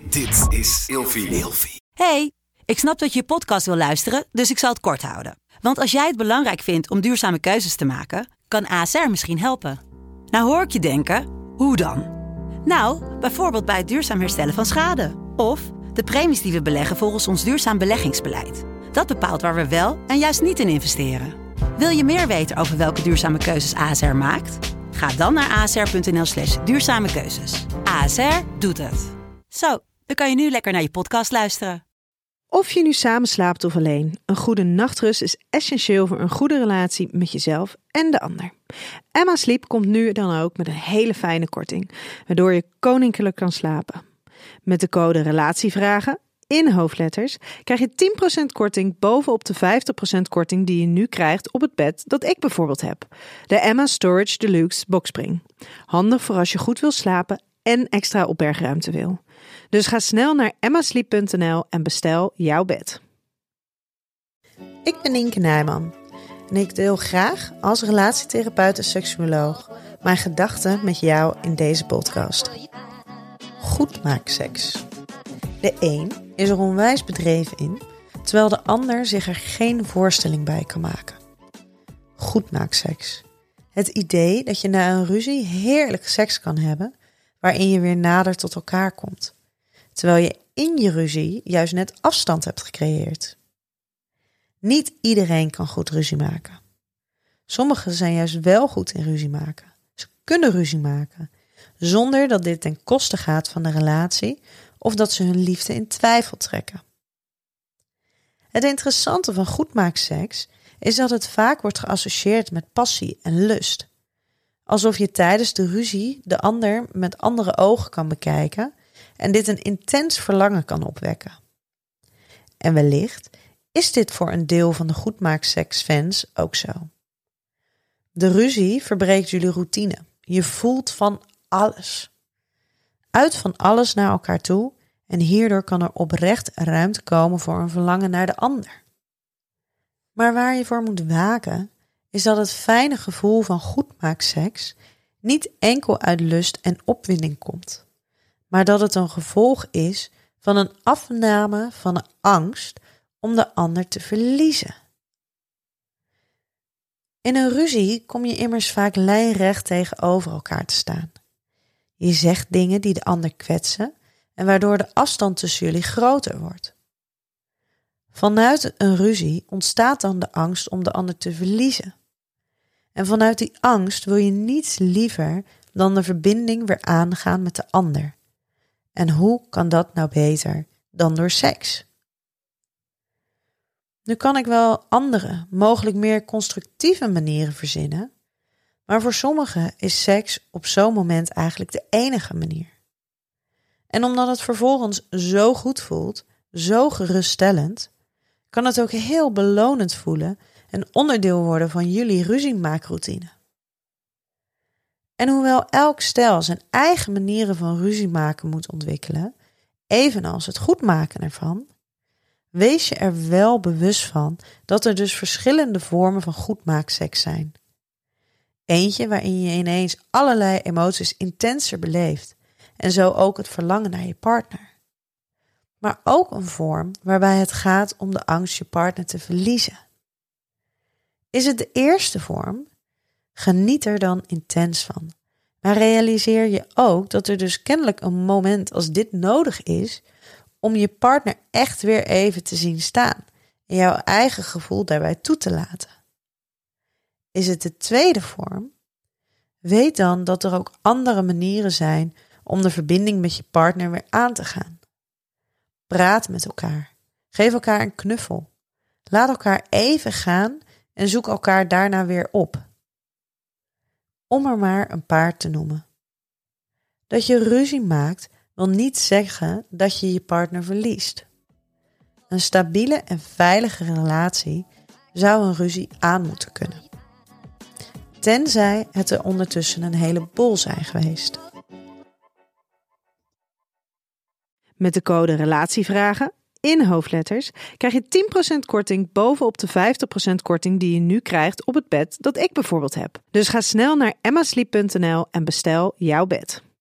Dit is Ilfie. Hey, ik snap dat je podcast wil luisteren, dus ik zal het kort houden. Want als jij het belangrijk vindt om duurzame keuzes te maken, kan ASR misschien helpen. Nou hoor ik je denken, hoe dan? Nou, bijvoorbeeld bij het duurzaam herstellen van schade. Of de premies die we beleggen volgens ons duurzaam beleggingsbeleid. Dat bepaalt waar we wel en juist niet in investeren. Wil je meer weten over welke duurzame keuzes ASR maakt? Ga dan naar asr.nl/duurzame keuzes. ASR doet het. Zo, dan kan je nu lekker naar je podcast luisteren. Of je nu samen slaapt of alleen, een goede nachtrust is essentieel voor een goede relatie met jezelf en de ander. Emma Sleep komt nu dan ook met een hele fijne korting, waardoor je koninklijk kan slapen. Met de code RELATIEVRAGEN in hoofdletters krijg je 10% korting bovenop de 50% korting die je nu krijgt op het bed dat ik bijvoorbeeld heb. De Emma Storage Deluxe Boxspring. Handig voor als je goed wil slapen en extra opbergruimte wil. Dus ga snel naar emmasleep.nl en bestel jouw bed. Ik ben Nienke Nijman en ik deel graag als relatietherapeut en seksuoloog mijn gedachten met jou in deze podcast. Goedmaakseks. De een is er onwijs bedreven in, terwijl de ander zich er geen voorstelling bij kan maken. Goedmaakseks. Het idee dat je na een ruzie heerlijk seks kan hebben, waarin je weer nader tot elkaar komt, terwijl je in je ruzie juist net afstand hebt gecreëerd. Niet iedereen kan goed ruzie maken. Sommigen zijn juist wel goed in ruzie maken. Ze kunnen ruzie maken, zonder dat dit ten koste gaat van de relatie of dat ze hun liefde in twijfel trekken. Het interessante van goedmaakseks is dat het vaak wordt geassocieerd met passie en lust. Alsof je tijdens de ruzie de ander met andere ogen kan bekijken en dit een intens verlangen kan opwekken. En wellicht is dit voor een deel van de goedmaakseks-fans ook zo. De ruzie verbreekt jullie routine. Je voelt van alles. Uit van alles naar elkaar toe en hierdoor kan er oprecht ruimte komen voor een verlangen naar de ander. Maar waar je voor moet waken is dat het fijne gevoel van goedmaakseks niet enkel uit lust en opwinding komt, maar dat het een gevolg is van een afname van de angst om de ander te verliezen. In een ruzie kom je immers vaak lijnrecht tegenover elkaar te staan. Je zegt dingen die de ander kwetsen en waardoor de afstand tussen jullie groter wordt. Vanuit een ruzie ontstaat dan de angst om de ander te verliezen. En vanuit die angst wil je niets liever dan de verbinding weer aangaan met de ander. En hoe kan dat nou beter dan door seks? Nu kan ik wel andere, mogelijk meer constructieve manieren verzinnen, maar voor sommigen is seks op zo'n moment eigenlijk de enige manier. En omdat het vervolgens zo goed voelt, zo geruststellend, kan het ook heel belonend voelen en onderdeel worden van jullie ruziemaakroutine. En hoewel elk stel zijn eigen manieren van ruzie maken moet ontwikkelen, evenals het goedmaken ervan, wees je er wel bewust van dat er dus verschillende vormen van goedmaakseks zijn. Eentje waarin je ineens allerlei emoties intenser beleeft en zo ook het verlangen naar je partner. Maar ook een vorm waarbij het gaat om de angst je partner te verliezen. Is het de eerste vorm? Geniet er dan intens van. Maar realiseer je ook dat er dus kennelijk een moment als dit nodig is om je partner echt weer even te zien staan en jouw eigen gevoel daarbij toe te laten. Is het de tweede vorm? Weet dan dat er ook andere manieren zijn om de verbinding met je partner weer aan te gaan. Praat met elkaar. Geef elkaar een knuffel. Laat elkaar even gaan en zoek elkaar daarna weer op. Om er maar een paar te noemen. Dat je ruzie maakt wil niet zeggen dat je je partner verliest. Een stabiele en veilige relatie zou een ruzie aan moeten kunnen. Tenzij het er ondertussen een heleboel zijn geweest. Met de code RELATIEVRAGEN in hoofdletters krijg je 10% korting bovenop de 50% korting die je nu krijgt op het bed dat ik bijvoorbeeld heb. Dus ga snel naar emmasleep.nl en bestel jouw bed.